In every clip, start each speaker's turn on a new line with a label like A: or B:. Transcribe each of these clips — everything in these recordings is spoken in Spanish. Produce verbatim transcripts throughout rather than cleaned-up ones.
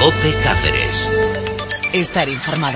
A: COPE Cáceres.
B: Estar informado.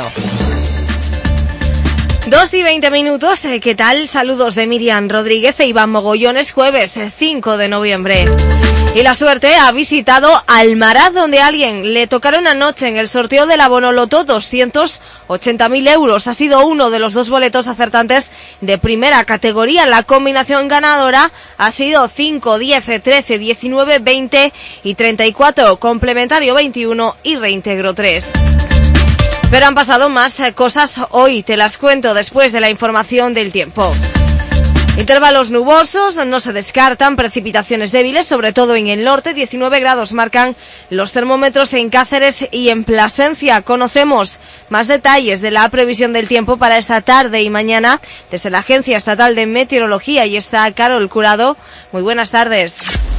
C: Dos y veinte minutos, ¿qué tal? Saludos de Miriam Rodríguez e Iván Mogollones, jueves cinco de noviembre. Y la suerte ha visitado Almaraz, donde a alguien le tocaron anoche en el sorteo de la Bonoloto doscientos ochenta mil euros. Ha sido uno de los dos boletos acertantes de primera categoría. La combinación ganadora ha sido cinco, diez, trece, diecinueve, veinte y treinta y cuatro, complementario veintiuno y reintegro tres. Pero han pasado más cosas hoy, te las cuento después de la información del tiempo. Intervalos nubosos, no se descartan precipitaciones débiles, sobre todo en el norte. diecinueve grados marcan los termómetros en Cáceres y en Plasencia. Conocemos más detalles de la previsión del tiempo para esta tarde y mañana desde la Agencia Estatal de Meteorología, y está Carol Curado. Muy buenas tardes.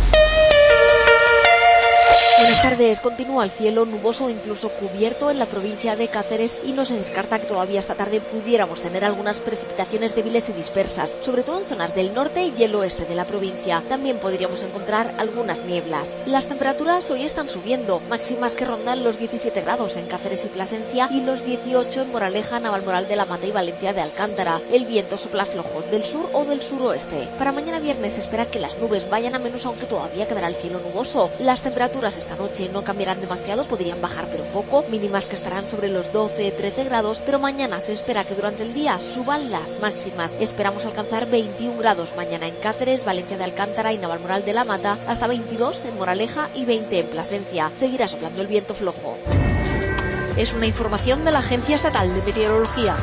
D: Buenas tardes. Continúa el cielo nuboso o incluso cubierto en la provincia de Cáceres y no se descarta que todavía esta tarde pudiéramos tener algunas precipitaciones débiles y dispersas, sobre todo en zonas del norte y el oeste de la provincia. También podríamos encontrar algunas nieblas. Las temperaturas hoy están subiendo, máximas que rondan los diecisiete grados en Cáceres y Plasencia y los dieciocho en Moraleja, Navalmoral de la Mata y Valencia de Alcántara. El viento sopla flojo del sur o del suroeste. Para mañana viernes se espera que las nubes vayan a menos, aunque todavía quedará el cielo nuboso. Las temperaturas esta noche no cambiarán demasiado, podrían bajar pero poco, mínimas que estarán sobre los doce, trece grados, pero mañana se espera que durante el día suban las máximas. Esperamos alcanzar veintiún grados mañana en Cáceres, Valencia de Alcántara y Navalmoral de la Mata, hasta veintidós en Moraleja y veinte en Plasencia. Seguirá soplando el viento flojo. Es una información de la Agencia Estatal de Meteorología.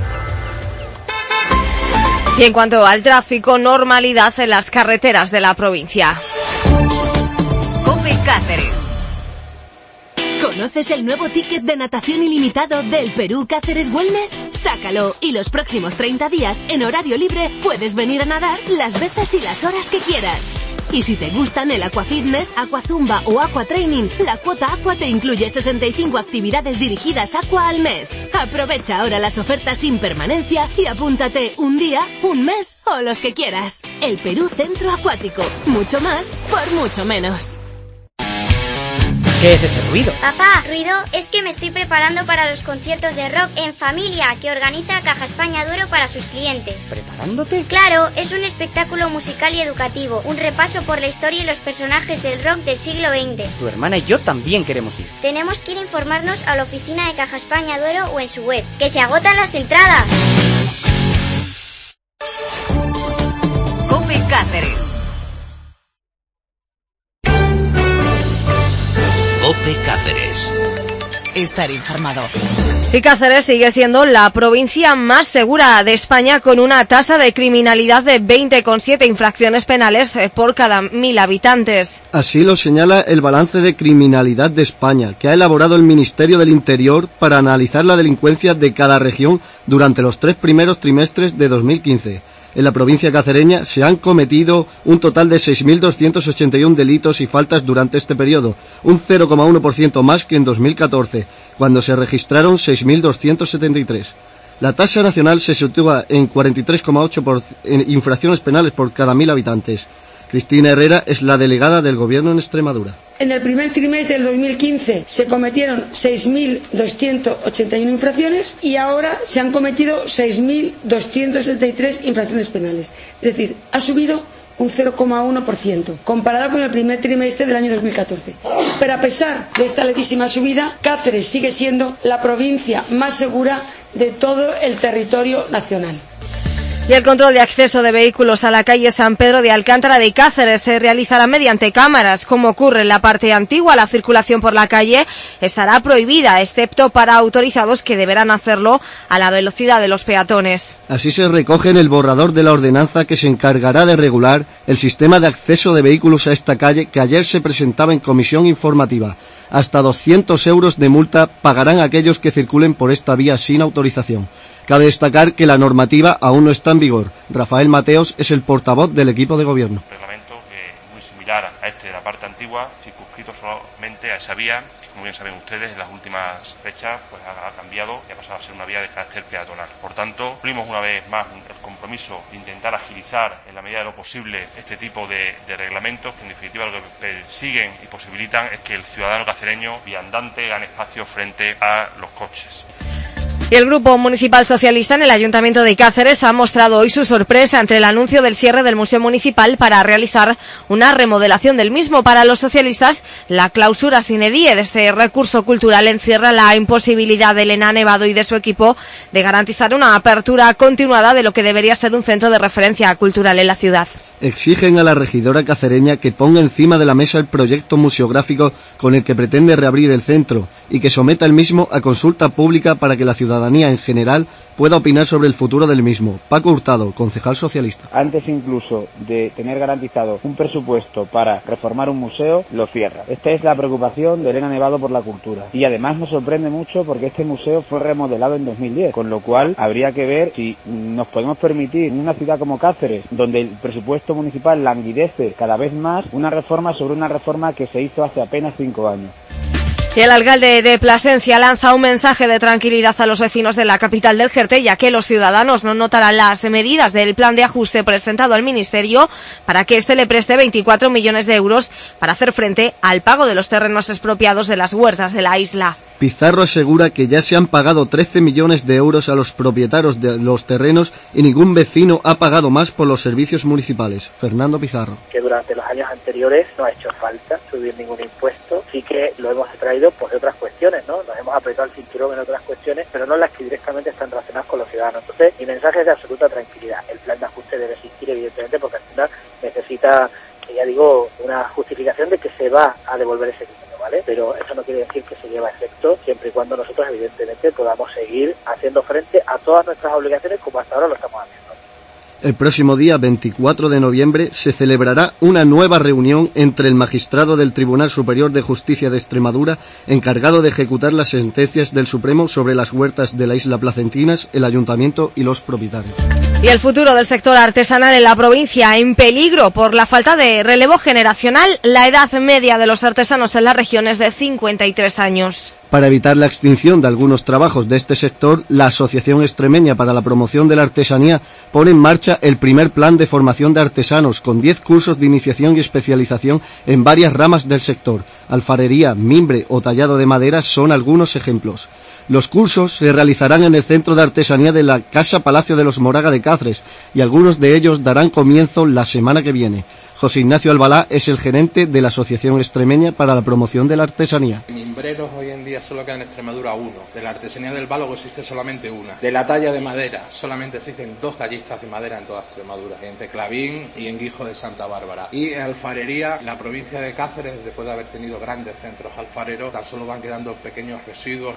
C: Y en cuanto al tráfico, normalidad en las carreteras de la provincia.
B: COPE Cáceres. ¿Conoces el nuevo ticket de natación ilimitado del Perú Cáceres Wellness? Sácalo y los próximos treinta días en horario libre puedes venir a nadar las veces y las horas que quieras. Y si te gustan el aquafitness, aquazumba o aquatraining, la cuota aqua te incluye sesenta y cinco actividades dirigidas aqua al mes. Aprovecha ahora las ofertas sin permanencia y apúntate un día, un mes o los que quieras. El Perú Centro Acuático. Mucho más por mucho menos.
E: ¿Qué es ese ruido?
F: Papá, ruido es que me estoy preparando para los conciertos de rock en familia que organiza Caja España Duero para sus clientes.
E: ¿Preparándote?
F: Claro, es un espectáculo musical y educativo, un repaso por la historia y los personajes del rock del siglo veinte.
E: Tu hermana y yo también queremos ir.
F: Tenemos que ir a informarnos a la oficina de Caja España Duero o en su web, que se agotan las entradas.
B: COPE Cáceres.
A: COPE Cáceres.
B: Estar informado.
C: Y Cáceres sigue siendo la provincia más segura de España, con una tasa de criminalidad de veinte coma siete infracciones penales por cada mil habitantes.
G: Así lo señala el balance de criminalidad de España, que ha elaborado el Ministerio del Interior para analizar la delincuencia de cada región durante los tres primeros trimestres de dos mil quince. En la provincia cacereña se han cometido un total de seis mil doscientos ochenta y uno delitos y faltas durante este periodo, un cero coma uno por ciento más que en dos mil catorce, cuando se registraron seis mil doscientos setenta y tres. La tasa nacional se sitúa en cuarenta y tres coma ocho por ciento infracciones penales por cada mil habitantes. Cristina Herrera es la delegada del Gobierno en Extremadura.
H: En el primer trimestre del dos mil quince se cometieron seis mil doscientos ochenta y uno infracciones y ahora se han cometido seis mil doscientos setenta y tres infracciones penales. Es decir, ha subido un cero coma uno por ciento, comparado con el primer trimestre del año dos mil catorce. Pero a pesar de esta levísima subida, Cáceres sigue siendo la provincia más segura de todo el territorio nacional.
C: Y el control de acceso de vehículos a la calle San Pedro de Alcántara de Cáceres se realizará mediante cámaras. Como ocurre en la parte antigua, la circulación por la calle estará prohibida, excepto para autorizados que deberán hacerlo a la velocidad de los peatones.
G: Así se recoge en el borrador de la ordenanza que se encargará de regular el sistema de acceso de vehículos a esta calle, que ayer se presentaba en comisión informativa. Hasta doscientos euros de multa pagarán aquellos que circulen por esta vía sin autorización. Cabe destacar que la normativa aún no está en vigor. Rafael Mateos es el portavoz del equipo de gobierno.
I: Un reglamento que, muy similar a este de la parte antigua, circunscrito solamente a esa vía, que como bien saben ustedes, en las últimas fechas pues ha, ha cambiado y ha pasado a ser una vía de carácter peatonal. Por tanto, cumplimos una vez más el compromiso de intentar agilizar en la medida de lo posible este tipo de, de reglamentos, que en definitiva lo que persiguen y posibilitan es que el ciudadano cacereño viandante gane espacio frente a los coches.
C: Y el Grupo Municipal Socialista en el Ayuntamiento de Cáceres ha mostrado hoy su sorpresa ante el anuncio del cierre del Museo Municipal para realizar una remodelación del mismo. Para los socialistas, la clausura sine die de este recurso cultural encierra la imposibilidad de Elena Nevado y de su equipo de garantizar una apertura continuada de lo que debería ser un centro de referencia cultural en la ciudad.
G: Exigen a la regidora cacereña que ponga encima de la mesa el proyecto museográfico con el que pretende reabrir el centro y que someta el mismo a consulta pública para que la ciudadanía en general pueda opinar sobre el futuro del mismo. Paco Hurtado, concejal socialista.
J: Antes incluso de tener garantizado un presupuesto para reformar un museo, lo cierra. Esta es la preocupación de Elena Nevado por la cultura. Y además nos sorprende mucho porque este museo fue remodelado en dos mil diez, con lo cual habría que ver si nos podemos permitir en una ciudad como Cáceres, donde el presupuesto municipal languidece cada vez más, una reforma sobre una reforma que se hizo hace apenas cinco años.
C: Y el alcalde de Plasencia lanza un mensaje de tranquilidad a los vecinos de la capital del Jerte, ya que los ciudadanos no notarán las medidas del plan de ajuste presentado al Ministerio para que éste le preste veinticuatro millones de euros para hacer frente al pago de los terrenos expropiados de las huertas de la isla.
G: Pizarro asegura que ya se han pagado trece millones de euros a los propietarios de los terrenos y ningún vecino ha pagado más por los servicios municipales. Fernando Pizarro.
K: Que durante los años anteriores no ha hecho falta subir ningún impuesto, sí que lo hemos traído por otras cuestiones, ¿no? Nos hemos apretado el cinturón en otras cuestiones, pero no las que directamente están relacionadas con los ciudadanos. Entonces, mi mensaje es de absoluta tranquilidad. El plan de ajuste debe existir, evidentemente, porque al final necesita, que ya digo, una justificación de que se va a devolver ese dinero, ¿vale? Pero eso no quiere decir que se lleve a efecto siempre y cuando nosotros, evidentemente, podamos seguir haciendo frente a todas nuestras obligaciones como hasta ahora lo estamos haciendo.
G: El próximo día veinticuatro de noviembre se celebrará una nueva reunión entre el magistrado del Tribunal Superior de Justicia de Extremadura, encargado de ejecutar las sentencias del Supremo sobre las huertas de la isla Placentinas, el Ayuntamiento y los propietarios.
C: Y el futuro del sector artesanal en la provincia en peligro por la falta de relevo generacional. La edad media de los artesanos en la región es de cincuenta y tres años.
G: Para evitar la extinción de algunos trabajos de este sector, la Asociación Extremeña para la Promoción de la Artesanía pone en marcha el primer plan de formación de artesanos, con diez cursos de iniciación y especialización en varias ramas del sector. Alfarería, mimbre o tallado de madera son algunos ejemplos. Los cursos se realizarán en el Centro de Artesanía de la Casa Palacio de los Moraga de Cáceres y algunos de ellos darán comienzo la semana que viene. José Ignacio Albalá es el gerente de la Asociación Extremeña para la Promoción de la Artesanía.
L: Mimbreros hoy en día solo queda en Extremadura uno. De la artesanía del bálogo existe solamente una. De la talla de madera solamente existen dos tallistas de madera en toda Extremadura, en Teclavín y en Guijo de Santa Bárbara. Y en alfarería, la provincia de Cáceres, después de haber tenido grandes centros alfareros, tan solo van quedando pequeños residuos.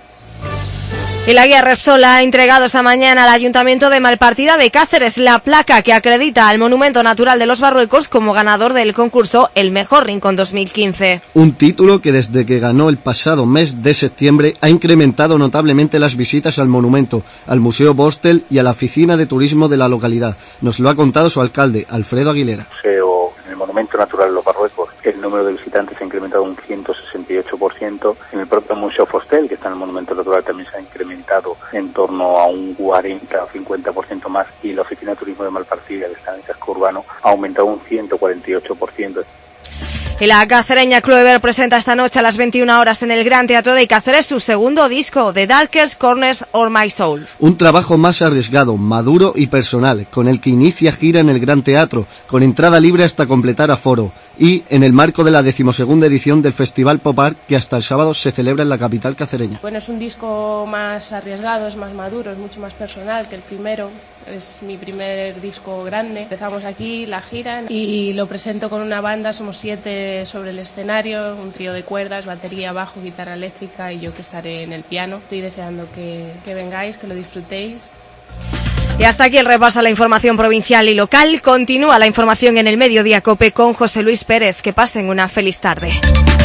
C: Y la guía Repsol ha entregado esta mañana al Ayuntamiento de Malpartida de Cáceres la placa que acredita al Monumento Natural de los Barruecos como ganador del concurso El Mejor Rincón dos mil quince.
G: Un título que desde que ganó el pasado mes de septiembre ha incrementado notablemente las visitas al monumento, al Museo Bostel y a la oficina de turismo de la localidad. Nos lo ha contado su alcalde, Alfredo Aguilera.
M: Museo, en el Monumento Natural de los Barruecos, el número de visitantes se ha incrementado un ciento sesenta y ocho por ciento. En el propio Museo Fostel, que está en el Monumento Natural, también se ha incrementado en torno a un cuarenta o cincuenta por ciento más, y la Oficina de Turismo de Malpartida, que está en el casco urbano, ha aumentado un ciento cuarenta y ocho por ciento.
C: Y la cacereña Clover presenta esta noche a las veintiuna horas en el Gran Teatro de Cáceres su segundo disco, The Darkest Corners of My Soul.
G: Un trabajo más arriesgado, maduro y personal, con el que inicia gira en el Gran Teatro, con entrada libre hasta completar aforo, y en el marco de la decimosegunda edición del Festival Pop Art, que hasta el sábado se celebra en la capital cacereña.
N: Bueno, es un disco más arriesgado, es más maduro, es mucho más personal que el primero. Es mi primer disco grande. Empezamos aquí la gira y lo presento con una banda, somos siete sobre el escenario, un trío de cuerdas, batería, bajo, guitarra eléctrica y yo que estaré en el piano. Estoy deseando que, que vengáis, que lo disfrutéis.
C: Y hasta aquí el repaso a la información provincial y local. Continúa la información en el Mediodía COPE con José Luis Pérez. Que pasen una feliz tarde.